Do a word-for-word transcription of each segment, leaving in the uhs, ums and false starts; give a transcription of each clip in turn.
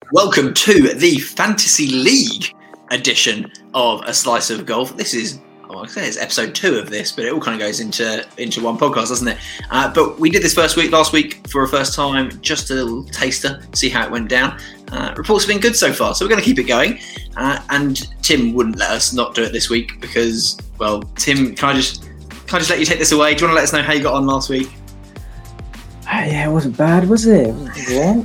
Welcome to the Fantasy League edition of A Slice of Golf. This is, well, I say it's episode two of this, but it all kind of goes into into one podcast, doesn't it? Uh, but we did this first week, last week, for a first time, just a little taster, see how it went down. Uh, reports have been good so far, so we're going to keep it going. Uh, and Tim wouldn't let us not do it this week because, well, Tim, can I just can I just let you take this away? Do you want to let us know how you got on last week? Uh, yeah, it wasn't bad, was it? Yeah.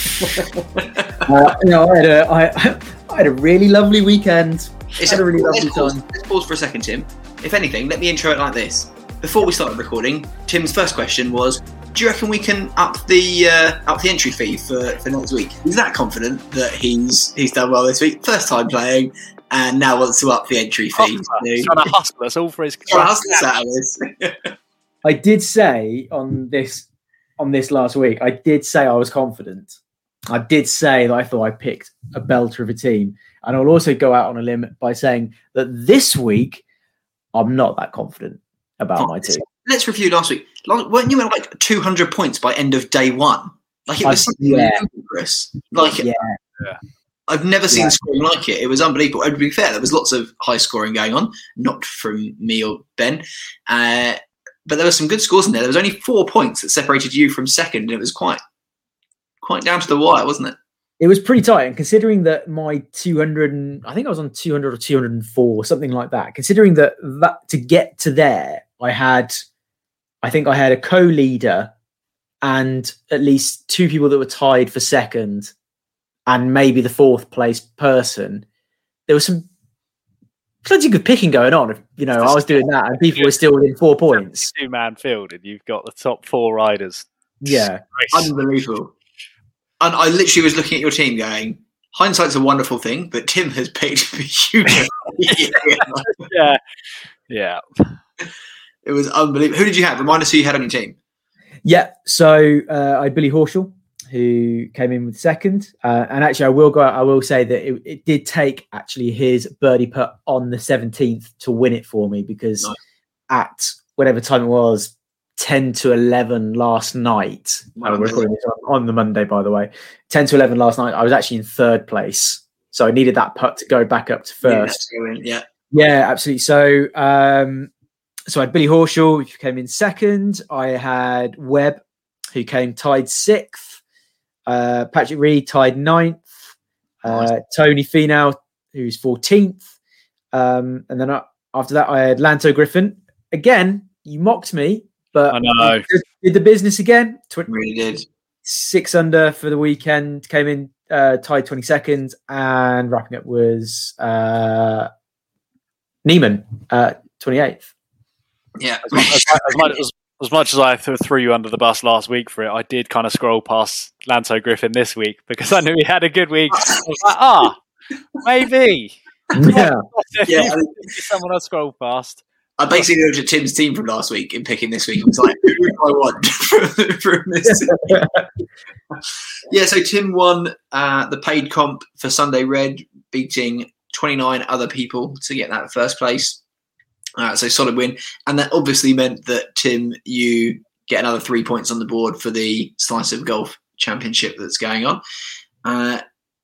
uh, no, I had a I, I had a really lovely weekend. It's had a really lovely let's pause, time. Let's pause for a second, Tim. If anything, let me intro it like this. Before we started recording, Tim's first question was, do you reckon we can up the uh, up the entry fee for, for next week? He's that confident that he's he's done well this week. First time playing, and now wants to up the entry fee. He's trying to hustle us all for his trying to hustle us out of this. I did say on this on this last week, I did say I was confident. I did say that I thought I picked a belter of a team. And I'll also go out on a limb by saying that this week, I'm not that confident about oh, my team. Let's review last week. Weren't you at like two hundred points by end of day one? Like it was yeah. ludicrous. Like yeah. yeah. I've never seen yeah. scoring like it. It was unbelievable. And to be fair, there was lots of high scoring going on, not from me or Ben. Uh, but there were some good scores in there. There was only four points that separated you from second. And it was quite, quite down to the wire, wasn't it? It was pretty tight, and considering that my two hundred, and, I think I was on two hundred or two hundred four, something like that. Considering that that to get to there, I had, I think I had a co-leader and at least two people that were tied for second, and maybe the fourth place person. There was some plenty good picking going on. If, you know, I was doing that, and people were still within four points. Two man field, and you've got the top four riders. Yeah, unbelievable. And I literally was looking at your team going, hindsight's a wonderful thing, but Tim has picked the huge. yeah. Yeah. It was unbelievable. Who did you have? Remind us who you had on your team. Yeah. So uh, I had Billy Horschel, who came in with second. Uh, and actually, I will go out, I will say that it, it did take actually his birdie putt on the seventeenth to win it for me, because nice. At whatever time it was, ten to eleven last night. We're recording this on, on the Monday, by the way. ten to eleven last night, I was actually in third place. So I needed that putt to go back up to first. Yeah, yeah. yeah absolutely. So um, so I had Billy Horschel, who came in second. I had Webb, who came tied sixth. Uh, Patrick Reed tied ninth. Uh, nice. Tony Finau, who's fourteenth. Um, and then I, after that, I had Lanto Griffin. Again, you mocked me. But I know. Did the business again. Tw- really did. Six under for the weekend. Came in uh, tied twenty-second, and wrapping up was uh, Neiman, uh, twenty-eighth. Yeah. As much as, as, much, as, as much as I th- threw you under the bus last week for it, I did kind of scroll past Lanto Griffin this week because I knew he had a good week. I was like, ah, maybe. Yeah. yeah. Someone I scrolled past. I basically looked at Tim's team from last week and picking this week and was like, who do I want from, from this team? Yeah, so Tim won uh, the paid comp for Sunday Red, beating twenty-nine other people to get that first place. Uh, so solid win. And that obviously meant that, Tim, you get another three points on the board for the Slice of Golf Championship that's going on. Uh,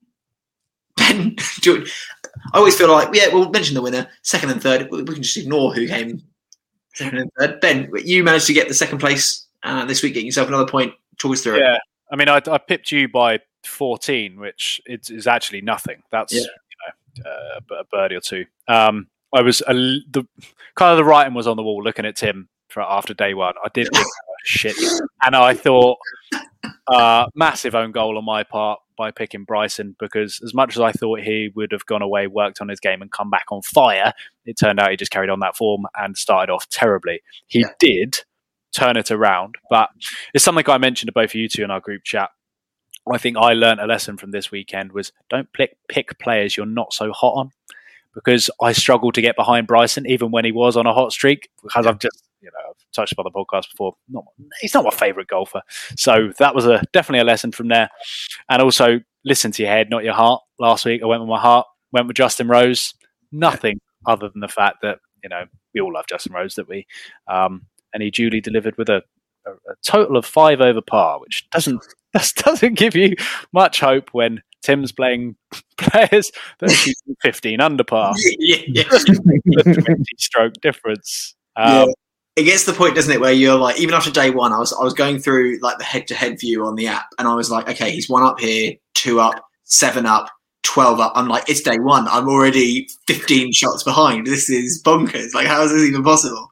Ben, I always feel like, yeah, we'll mention the winner, second and third. We can just ignore who came second and third. Ben, you managed to get the second place uh, this week, getting yourself another point. Talk us through yeah. it. Yeah, I mean, I, I pipped you by fourteen, which is, is actually nothing. That's yeah. you know uh, a birdie or two. Um, I was a, the kind of the writing was on the wall looking at Tim for after day one. I did think, oh, shit, and I thought uh, massive own goal on my part by picking Bryson, because as much as I thought he would have gone away, worked on his game and come back on fire, it turned out he just carried on that form and started off terribly. He yeah. did turn it around, but it's something I mentioned to both of you two in our group chat. I think I learned a lesson from this weekend was don't pick, pick players you're not so hot on, because I struggled to get behind Bryson even when he was on a hot streak, because I've just, you know, I've touched upon the podcast before. Not, he's not my favourite golfer. So that was a definitely a lesson from there. And also listen to your head, not your heart. Last week I went with my heart, went with Justin Rose. Nothing other than the fact that, you know, we all love Justin Rose, that we, um, and he duly delivered with a, a, a total of five over par, which doesn't doesn't give you much hope when Tim's playing players that are shooting fifteen under par. Yeah, yeah. The twenty stroke difference. Um, yeah. It gets to the point, doesn't it, where you're like, even after day one, I was I was going through like the head-to-head view on the app, and I was like, okay, he's one up here, two up, seven up, twelve up. I'm like, it's day one. I'm already fifteen shots behind. This is bonkers. Like, how is this even possible?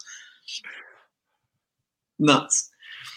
Nuts.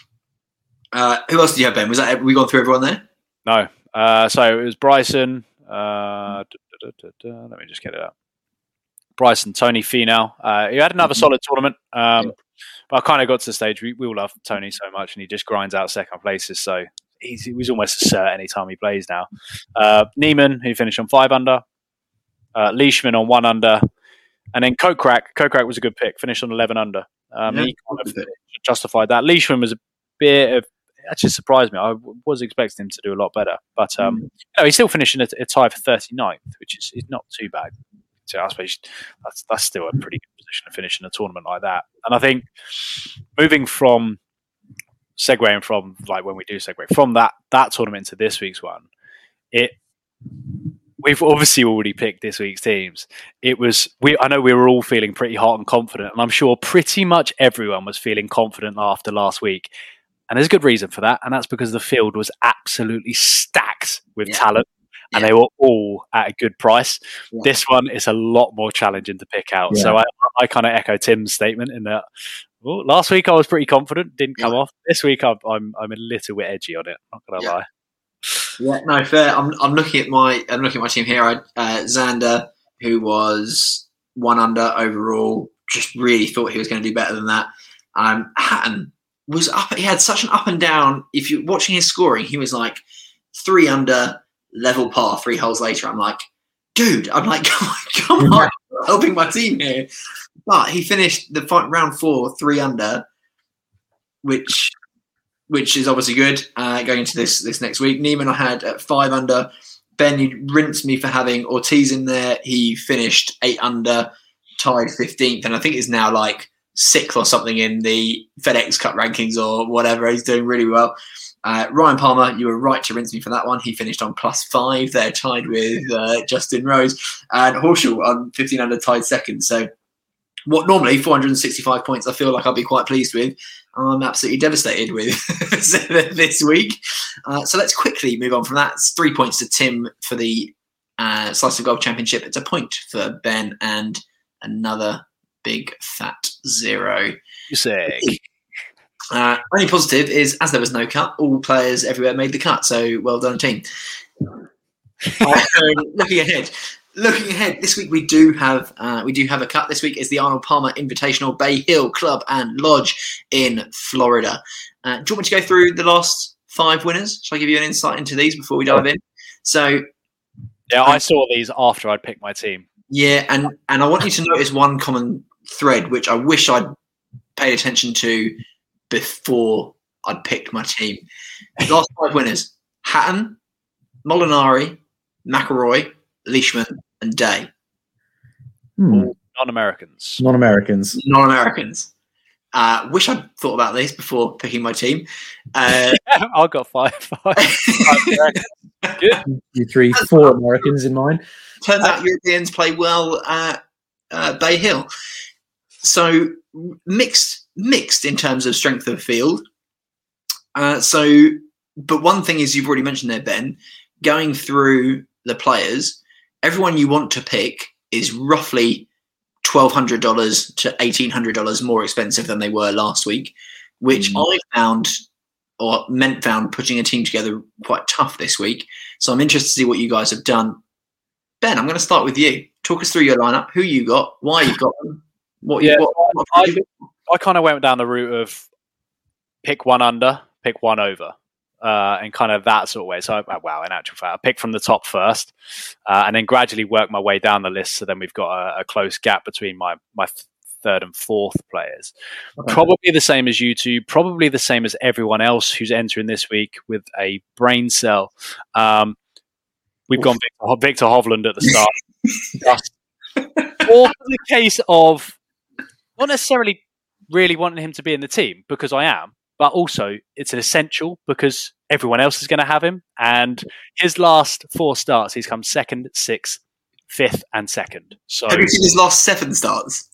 Uh, who else did you have, Ben? Was that have we gone through everyone there? No. Uh, so it was Bryson. Uh, da, da, da, da, let me just get it up. Bryson, Tony Finau. Uh, he had another mm-hmm. solid tournament. Um, yeah. But I kind of got to the stage. We, we all love Tony so much, and he just grinds out second places. So he's, he was almost a cert any time he plays now. Uh, Neiman, who finished on five under. Uh, Leishman on one under. And then Kokrak. Kokrak was a good pick. Finished on eleven under. Um, yeah, he kind of justified that. Leishman was a bit of... That just surprised me. I was expecting him to do a lot better. But um, mm. you know, he's still finishing a, a tie for thirty-ninth, which is, is not too bad. So I suppose that's that's still a pretty good position to finish in a tournament like that. And I think moving from segueing from like when we do segue from that that tournament to this week's one, it we've obviously already picked this week's teams. It was we I know we were all feeling pretty hot and confident, and I'm sure pretty much everyone was feeling confident after last week. And there's a good reason for that, and that's because the field was absolutely stacked with yeah. talent. And yeah. they were all at a good price. Yeah. This one is a lot more challenging to pick out. Yeah. So I, I kind of echo Tim's statement in that well, last week I was pretty confident, didn't come yeah. off. This week I'm, I'm I'm a little bit edgy on it. Not gonna yeah. lie. Yeah, no, fair. I'm I'm looking at my I'm looking at my team here. I, uh, Xander, who was one under overall, just really thought he was going to do better than that. Um, Hatton was up. He had such an up and down. If you're watching his scoring, he was like three under. Level par three holes later. I'm like, dude, I'm like, come on, come on helping my team here. But he finished the fight, round four, three under, which which is obviously good uh, going into this this next week. Neiman I had at five under. Ben, you rinsed me for having Ortiz in there. He finished eight under, tied fifteenth, and I think is now like sixth or something in the FedEx Cup rankings or whatever. He's doing really well. Uh, Ryan Palmer, you were right to rinse me for that one. He finished on plus five. They're tied with uh, Justin Rose. And Horschel on fifteen under, tied second. So what normally four hundred sixty-five points I feel like I'll be quite pleased with, I'm absolutely devastated with this week. Uh, so let's quickly move on from that. It's three points to Tim for the uh, Slice of Golf Championship. It's a point for Ben and another big fat zero. You say... Uh, only positive is, as there was no cut, all players everywhere made the cut. So well done, team. uh, looking ahead, looking ahead. This week we do have uh, we do have a cut. This week is the Arnold Palmer Invitational, Bay Hill Club and Lodge in Florida. Uh, do you want me to go through the last five winners? Shall I give you an insight into these before we dive in? So, yeah, I saw these after I'd picked my team. Yeah, and and I want you to notice one common thread, which I wish I'd paid attention to before I'd picked my team. The last five winners: Hatton, Molinari, McIlroy, Leishman, and Day. Hmm. All non-Americans. Non-Americans. Non-Americans. Uh, wish I'd thought about this before picking my team. Uh, I've got five. five, five Good. You three, four Americans in mine. Turns out Europeans play well at uh, Bay Hill. So mixed. Mixed in terms of strength of field. Uh, so, but one thing is, you've already mentioned there, Ben, going through the players, everyone you want to pick is roughly twelve hundred dollars to eighteen hundred dollars more expensive than they were last week, which mm. I found or meant found putting a team together quite tough this week. So I'm interested to see what you guys have done. Ben, I'm going to start with you. Talk us through your lineup, who you got, why you got them, what yeah, you what, what I, you I kind of went down the route of pick one under, pick one over, uh, and kind of that sort of way. So, I, wow, in actual fact, I picked from the top first, uh, and then gradually work my way down the list. So then we've got a, a close gap between my my third and fourth players. Okay. Probably the same as you two. Probably the same as everyone else who's entering this week with a brain cell. Um, we've Oof. gone Victor, Victor Hovland at the start, or for the case of not necessarily really wanting him to be in the team, because I am, but also it's an essential because everyone else is going to have him. And his last four starts, he's come second, sixth, fifth, and second. So have you seen his last seven starts?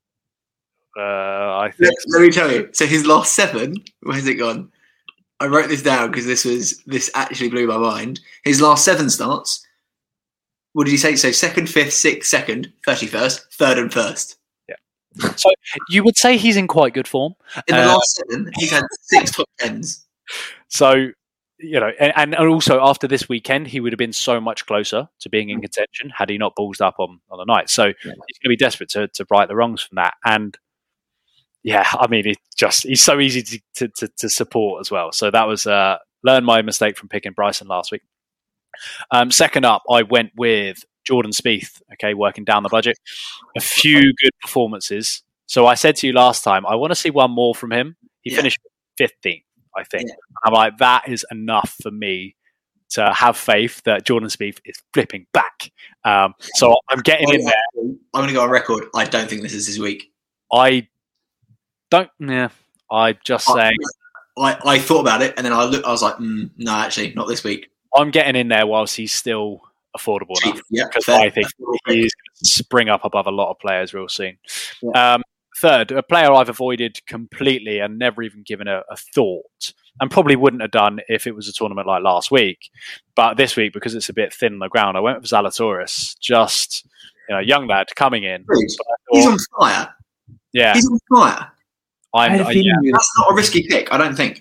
Uh, I think let, let me tell you. So his last seven, where's it gone? I wrote this down because this was this actually blew my mind. His last seven starts. What did he say? So second, fifth, sixth, second, thirty-first, third, and first. Yeah. So you would say he's in quite good form. In the uh, last seven, he's had six top tens. So you know, and, and also after this weekend, he would have been so much closer to being in contention had he not ballsed up on, on the night. So yeah. He's going to be desperate to to right the wrongs from that. And yeah, I mean, it just he's so easy to, to, to, to support as well. So that was uh, learned my mistake from picking Bryson last week. Um, second up, I went with Jordan Spieth. Okay, working down the budget, a few good performances. So I said to you last time, I want to see one more from him. He yeah. finished fifteenth, I think. Yeah. I'm like, that is enough for me to have faith that Jordan Spieth is flipping back. Um, so I'm getting in there. I'm going to go on record. I don't think this is his week. I. Don't yeah. I just I, saying. I, I thought about it and then I looked. I was like, mm, no, actually, not this week. I'm getting in there whilst he's still affordable Cheap. enough Yeah, because I think he's going to spring up above a lot of players real soon. Yeah. Um, third, a player I've avoided completely and never even given a, a thought, and probably wouldn't have done if it was a tournament like last week. But this week, because it's a bit thin on the ground, I went with Zalatoris. Just you know, young lad coming in. Thought, he's on fire. Yeah, he's on fire. I'm, I, yeah. That's not a risky pick, I don't think.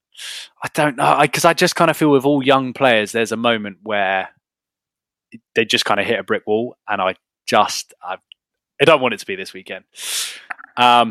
I don't know, because I, I just kind of feel with all young players, there's a moment where they just kind of hit a brick wall, and I just, I, I don't want it to be this weekend. Um,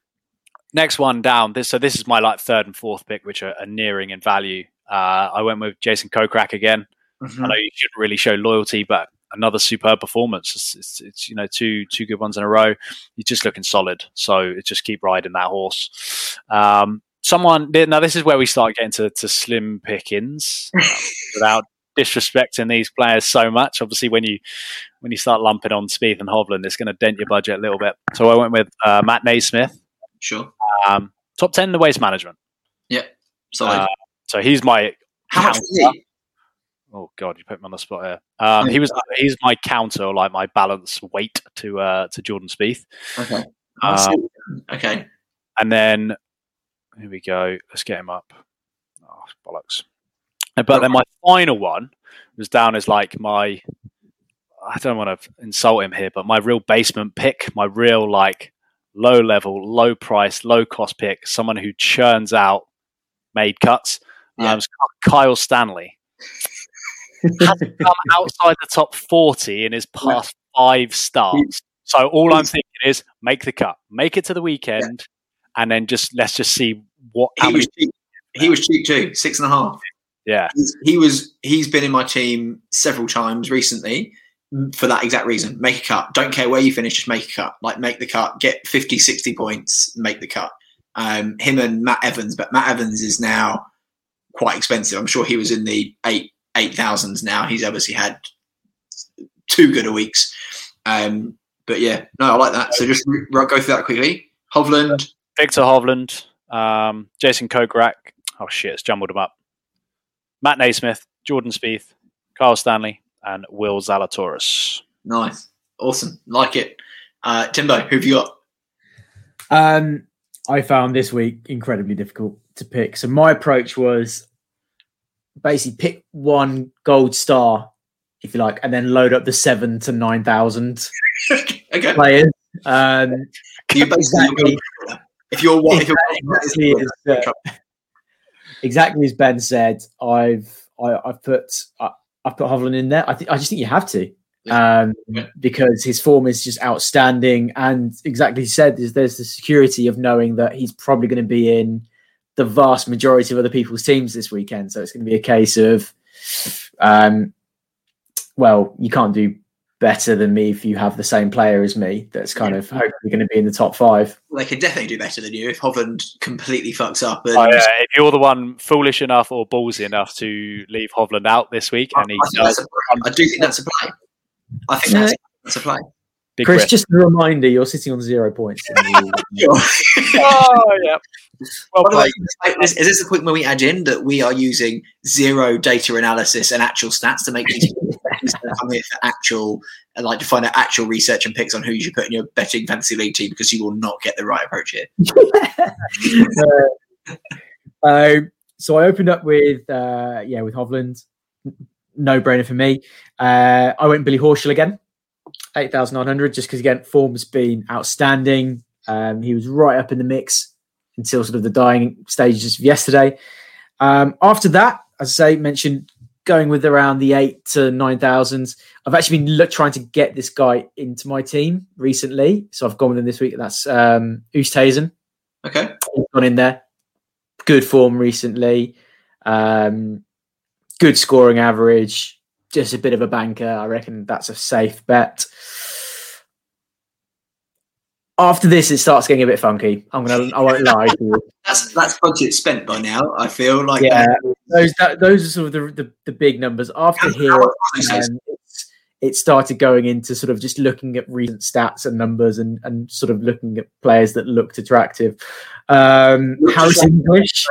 next one down, this so this is my like third and fourth pick, which are, are nearing in value. Uh, I went with Jason Kokrak again. Mm-hmm. I know you shouldn't really show loyalty, but another superb performance. It's, it's, it's you know two two good ones in a row. He's just looking solid, so it's just keep riding that horse. Um, someone now this is where we start getting to, to slim pickings um, without disrespecting these players so much. Obviously, when you when you start lumping on Spieth and Hovland, it's going to dent your budget a little bit. So I went with uh, Matt Naismith. Sure. Um, top ten in the waste management. Yeah. Solid. Uh, so he's my how much is he? Oh God, you put me on the spot here. Um, he was he's my counter, like my balance weight to uh, to Jordan Spieth. Okay. Um, okay. And then here we go. Let's get him up. Oh bollocks! But then my final one was down as like my. I don't want to insult him here, but my real basement pick, my real like low level, low price, low cost pick, someone who churns out made cuts. Yeah. Um, Kyle Stanley. Hasn't come outside the top forty in his past yeah. five starts. So all I'm thinking is make the cut, make it to the weekend, yeah. and then just let's just see what. He, was cheap. he was cheap too, six and a half. Yeah, He's, he was. He's been in my team several times recently for that exact reason. Make a cut. Don't care where you finish, just make a cut. Like make the cut, get fifty, sixty points, make the cut. Um, him and Matt Evans, but Matt Evans is now quite expensive. I'm sure he was in the eight. eight thousands now. He's obviously had two good weeks. Um, but yeah, no, I like that. So just go through that quickly. Hovland. Victor Hovland, um, Jason Kokrak. Oh shit, it's jumbled them up. Matt Naismith, Jordan Spieth, Kyle Stanley, and Will Zalatoris. Nice. Awesome. Like it. Uh, Timbo, who have you got? Um, I found this week incredibly difficult to pick. So my approach was basically pick one gold star, if you like, and then load up the seven to nine thousand okay. players. Um, you exactly, if you're what, if you're exactly, as, uh, exactly as Ben said, I've I, I've put I, I've put Hovland in there. I think I just think you have to, yeah. um, yeah. because his form is just outstanding, and exactly as he said, is there's the security of knowing that he's probably going to be in the vast majority of other people's teams this weekend. So it's going to be a case of, um, well, you can't do better than me if you have the same player as me. That's kind yeah. of hopefully going to be in the top five. Well, they could definitely do better than you if Hovland completely fucks up. And... Oh, yeah. If you're the one foolish enough or ballsy enough to leave Hovland out this week, I, and he I, does, I do think that's a play. I think that's, that's a play. Big Chris, risk. just a reminder, you're sitting on zero points. In the Oh yeah. Well By the way, played. is, is this the point where we add in that we are using zero data analysis and actual stats to make these come here for actual, like to find out actual research and picks on who you should put in your betting fantasy league team, because you will not get the right approach here. uh, uh, so I opened up with uh, yeah with Hovland, no brainer for me. Uh, I went Billy Horschel again, eight thousand nine hundred, just because again form's been outstanding. Um, he was right up in the mix until sort of the dying stages of yesterday. Um, after that, as I say, mentioned going with around the eight to nine thousands. I've actually been look, trying to get this guy into my team recently, so I've gone with him this week. That's um, Oosthuizen. Okay, He's gone in there. Good form recently. Um, good scoring average. Just a bit of a banker. I reckon that's a safe bet. After this, it starts getting a bit funky. I'm gonna. I won't lie to you. that's that's budget spent by now. I feel like Yeah, that. those that, those are sort of the, the, the big numbers. After here, um, it's, it started going into sort of just looking at recent stats and numbers and, and sort of looking at players that looked attractive. Um, Harris English.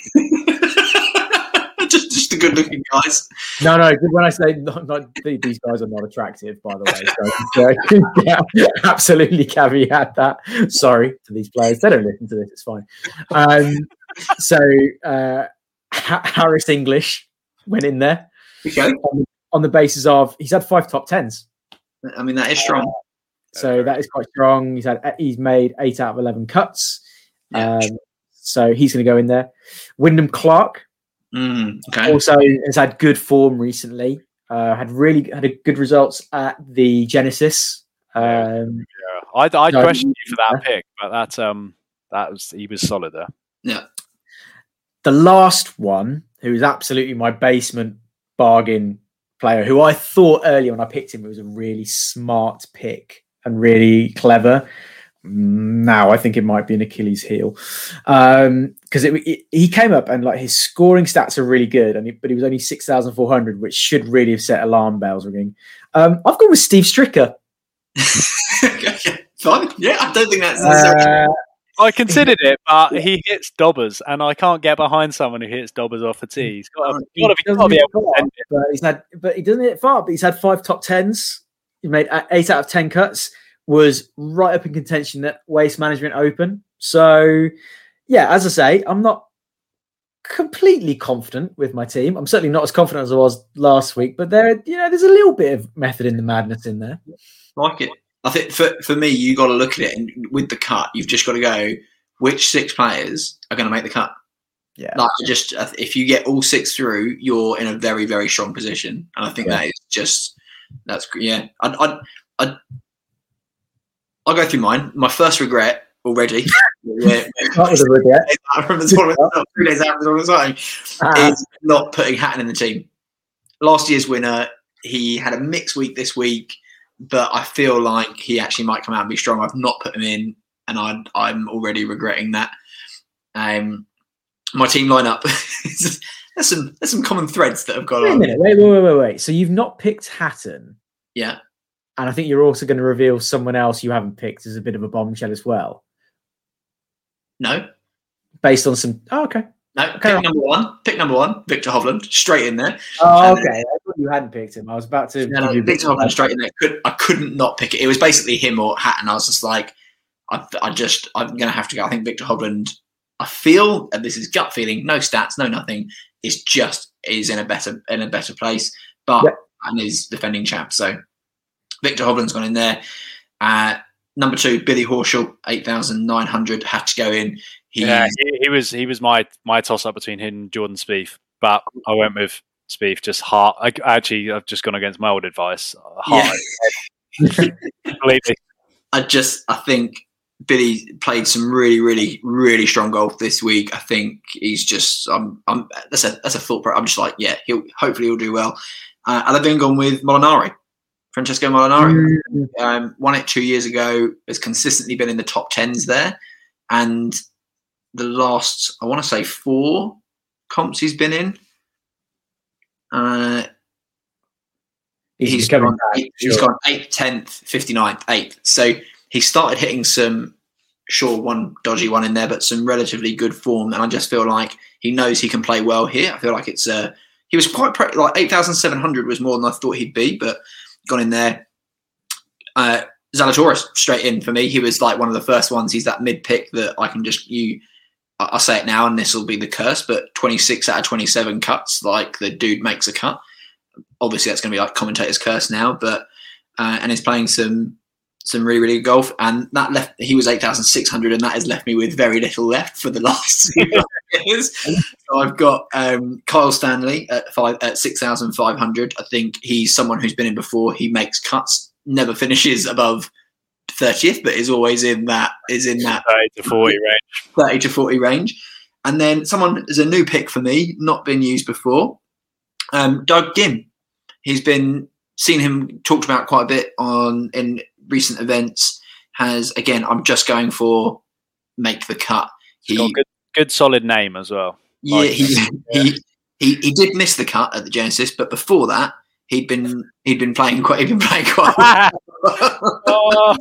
just just the good looking guys. No, no. When I say not, not, these guys are not attractive, by the way. So, yeah, absolutely caveat that. Sorry to these players. They don't listen to this. It's fine. Um, so uh, Harris English went in there. Okay. On, on the basis of he's had five top tens. I mean, that is strong. Uh, so that is quite strong. He's had he's made eight out of eleven cuts. Yeah. Um, so he's going to go in there. Wyndham Clark. Mm, okay. Also has had good form recently. Uh, had really had a good results at the Genesis. Um, yeah, I I so, questioned you for that pick, but that um that was he was solid there. Yeah. The last one, who is absolutely my basement bargain player, who I thought earlier when I picked him, it was a really smart pick and really clever. Now I think it might be an Achilles heel, because um, it, it, he came up and like his scoring stats are really good, and he, but he was only six thousand four hundred, which should really have set alarm bells ringing. Um, I've gone with Steve Stricker. Fine, yeah, I don't think that's. Uh, I considered it, but he hits dobbers, and I can't get behind someone who hits dobbers off a tee. He's got to, he got to, be, got to be able to send it. But he's had, but he doesn't hit it far. But he's had five top tens. He made eight out of ten cuts. Was right up in contention at Waste Management Open. So, yeah, as I say, I'm not completely confident with my team. I'm certainly not as confident as I was last week, but there, you know, there's a little bit of method in the madness in there. Like it. I think for, for me, you got to look at it, and with the cut, you've just got to go, which six players are going to make the cut? Yeah. Like just if you get all six through, you're in a very, very strong position. And I think yeah. that is just, that's, yeah. I'd, I'd, I'd, I'll go through mine. My first regret already yeah, not with a regret. from the tournament, three days after the tournament, uh-huh. is not putting Hatton in the team. Last year's winner, he had a mixed week this week, but I feel like he actually might come out and be strong. I've not put him in, and I, I'm already regretting that. Um, my team lineup, there's some there's some common threads that have gone wait on. a minute, wait, wait, wait, wait, wait. So you've not picked Hatton? Yeah. And I think you're also going to reveal someone else you haven't picked as a bit of a bombshell as well. No. Based on some... Oh, okay. No, okay. Pick number one. Pick number one, Victor Hovland, straight in there. Oh, okay. Then, I thought you hadn't picked him. I was about to... No, no, Victor Hovland straight in there. Could, I couldn't not pick it. It was basically him or Hatton. I was just like, I, I just, I'm going to have to go. I think Victor Hovland, I feel, and this is gut feeling, no stats, no nothing, is just, is in a better, in a better place, but, yep. and is defending champ. So, Victor Hovland's gone in there. Uh, number two, Billy Horschel, eight thousand nine hundred, had to go in. He, yeah, he, he was he was my my toss up between him and Jordan Spieth, but I went with Spieth. Just heart. I, actually, I've just gone against my old advice. Heart. Yeah. Completely. I just I think Billy played some really, really, really strong golf this week. I think he's just um, I'm that's a that's a full pro. I'm just like yeah, he'll hopefully he'll do well. Uh, and I've then gone with Molinari. Francesco Molinari mm-hmm. um, won it two years ago, has consistently been in the top tens there. And the last, I want to say four comps he's been in. Uh, he's, he's becoming gone, back, eight, he's sure. gone eighth, tenth, fifty-ninth, eighth. So he started hitting some, sure, one dodgy one in there, but some relatively good form. And I just feel like he knows he can play well here. I feel like it's uh, he was quite pre- like eight thousand seven hundred was more than I thought he'd be, but gone in there. Uh, Zalatoris straight in for me. He was like one of the first ones. He's that mid pick that I can just you. I'll say it now, and this will be the curse. But twenty-six out of twenty-seven cuts, like the dude makes a cut. Obviously, that's going to be like commentator's curse now, but uh, and he's playing some some really really good golf, and that left. He was eight thousand six hundred, and that has left me with very little left for the last two years. So I've got um, Kyle Stanley at five at six thousand five hundred. I think he's someone who's been in before. He makes cuts. Never finishes above thirtieth, but is always in that is in that thirty to forty range. thirty to forty range. And then someone is a new pick for me, not been used before. Um, Doug Gim. He's been seen him talked about quite a bit on in recent events. Has again, I'm just going for make the cut. He's got a good, good solid name as well. Yeah, Like, he, yeah. he he he did miss the cut at the Genesis, but before that. He'd been he'd been playing quite he'd been playing quite well. Oh.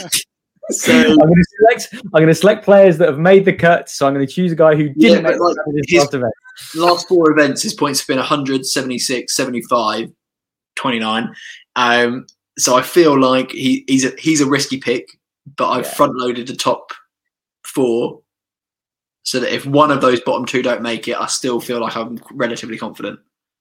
So I'm going to select I'm going to select players that have made the cut. So I'm going to choose a guy who didn't Yeah, make but like, the cut in his his- last event. Last four events, his points have been one hundred, seventy-six, seventy-five, twenty-nine. Um, so I feel like he, he's a he's a risky pick, but I've Yeah. front loaded the top four so that if one of those bottom two don't make it, I still feel like I'm relatively confident.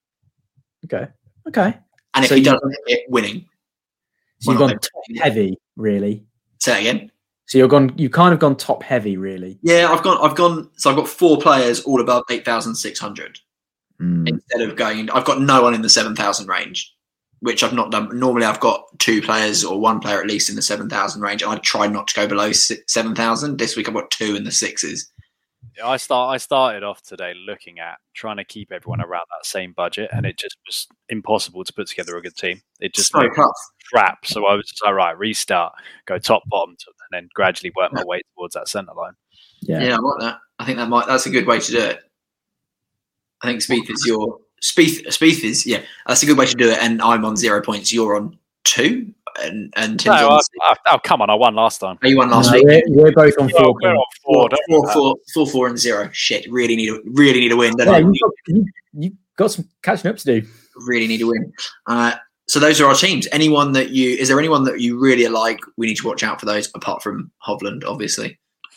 Okay. Okay. And if So he you- doesn't make it, winning. So you've One gone of top them. heavy, really. Say that again. So you're gone. You've kind of gone top heavy, really. Yeah, I've gone. I've gone. So I've got four players all above eight thousand six hundred. Mm. Instead of going, I've got no one in the seven thousand range, which I've not done. Normally, I've got two players or one player at least in the seven thousand range, and I try not to go below seven thousand. This week, I've got two in the sixes. I start. I started off today looking at trying to keep everyone around that same budget, and it just was impossible to put together a good team. It just So looked tough. crap. So I was just like, right, restart, go top bottom, to, and then gradually work my way towards that centre line. Yeah. Yeah, I like that. I think that might. That's a good way to do it. I think Spieth is your Spieth. Spieth is yeah. That's a good way to do it. And I'm on zero points. You're on two, and and Tim's No, on. I, six. I, oh come on, I won last time. Oh, you won last No, week. we're, we're both on Yeah, four. we're on Four, four, don't we? four, four, four, four, and zero. Shit, really need a really need a win. Don't Yeah, you? you've got, you, you've got some catching up to do. Really need a win. Uh, so those are our teams. Anyone that you is there anyone that you really like? We need to watch out for those, apart from Hovland, obviously.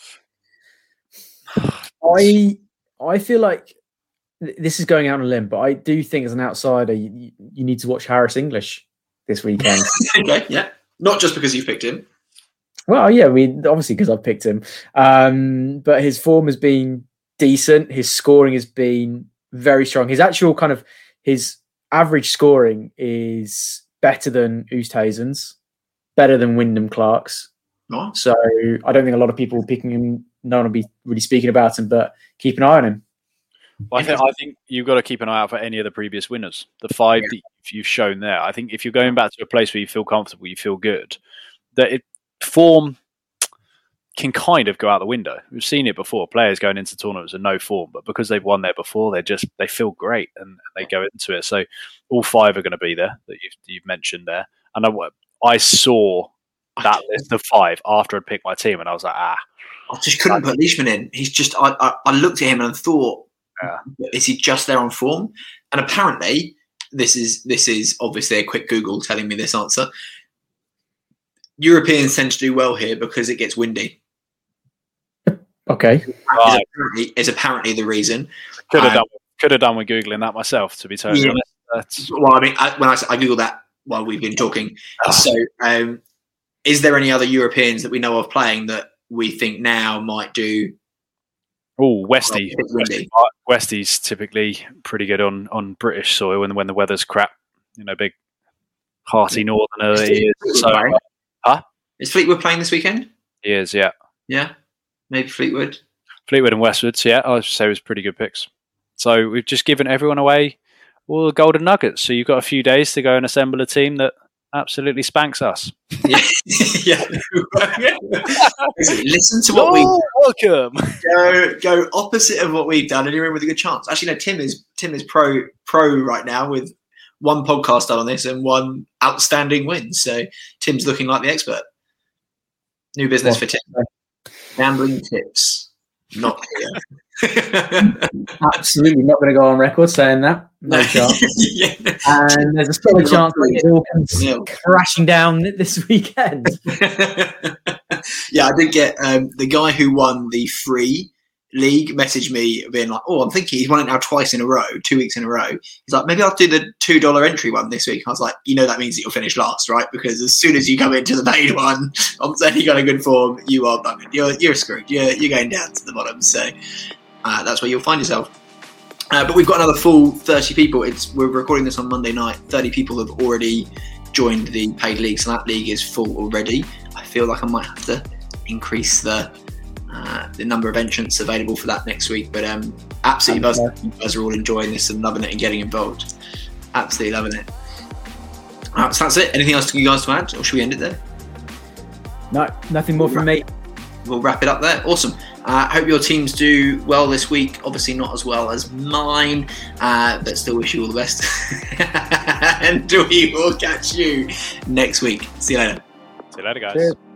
I I feel like th- this is going out on a limb, but I do think as an outsider, you, you need to watch Harris English this weekend. Okay, yeah. Not just because you've picked him. Well, yeah, I mean, obviously because I've picked him, um, but his form has been decent. His scoring has been very strong. His actual kind of his average scoring is better than Oosthuizen's, better than Wyndham Clark's. Nice. So I don't think a lot of people picking him. No one will be really speaking about him, but keep an eye on him. Well, I, think, I think you've got to keep an eye out for any of the previous winners. The five Yeah. that you've shown there. I think if you're going back to a place where you feel comfortable, you feel good, that it, form can kind of go out the window. We've seen it before. Players going into tournaments with no form, but because they've won there before, they just they feel great and they go into it. So all five are going to be there that you've, you've mentioned there. And I, I saw that list of five after I'd picked my team, and I was like, ah. I just couldn't put Leishman in. He's just. I, I, I looked at him and thought, Yeah. is he just there on form? And apparently, this is this is obviously a quick Google telling me this answer. Europeans tend to do well here because it gets windy. Okay. Right. Is, apparently, is apparently the reason. Could have Um, done. Could have done with googling that myself, to be totally Yeah. honest. That's, Well, I mean, I, when I, s- I googled that while we've been talking. Ah. So, um, is there any other Europeans that we know of playing that we think now might do? oh, Westy. Well, it's windy. Westy. Westy's typically pretty good on, on British soil when when the weather's crap. You know, big hearty northerner that he is. So Right. Huh? Is Fleetwood playing this weekend? he is, yeah. Yeah, maybe Fleetwood. Fleetwood and Westwoods, yeah, I would say was pretty good picks. So we've just given everyone away all the golden nuggets. So you've got a few days to go and assemble a team that absolutely spanks us. Yeah, yeah. Listen to what we Oh, welcome. go go opposite of what we've done, and you're in with a good chance. Actually, no. Tim is Tim is pro pro right now with one podcast done on this and one outstanding win. So Tim's looking like the expert. New business well, for Tim. Gambling tips. Not here. Absolutely not going to go on record saying that. No chance. Yeah. And there's a solid chance that it all comes yeah. crashing down this weekend. Yeah, I did get um, the guy who won the free league messaged me being like, oh, I'm thinking he's won it now twice in a row, two weeks in a row. He's like, maybe I'll do the two dollar entry one this week. I was like, you know, that means that you'll finish last, right? Because as soon as you come into the paid one, I'm saying you got a good form, you are buggered. You're, you're screwed. You're, you're going down to the bottom. So uh, that's where you'll find yourself. Uh, but we've got another full thirty people. It's We're recording this on Monday night. thirty people have already joined the paid league. So that league is full already. I feel like I might have to increase the Uh, the number of entrants available for that next week, but um, absolutely buzzing. You guys are all enjoying this and loving it and getting involved. Absolutely loving it. All right, so that's it. Anything else for you guys to add, or should we end it there? No, nothing more we'll from wrap, me. We'll wrap it up there. Awesome. I uh, hope your teams do well this week. Obviously not as well as mine, uh, but still wish you all the best. And we will catch you next week. See you later. See you later, guys. Cheers.